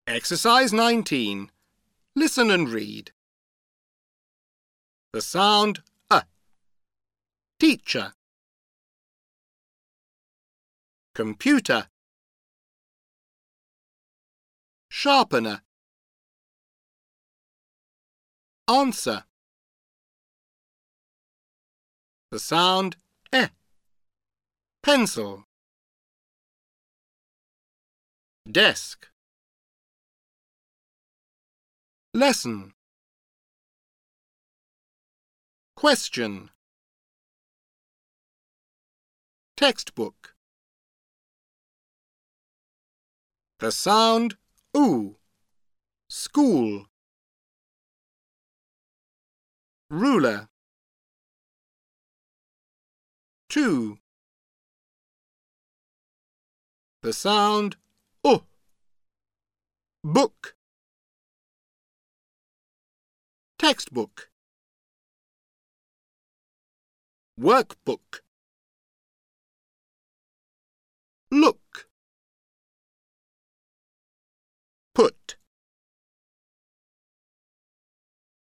Exercise 19. Listen and read. The sound Teacher. Computer. Sharpener. Answer. The sound Pencil. Desk. Lesson. Question. Textbook. The sound oo. School. Ruler. 2. The sound book. Textbook. Workbook.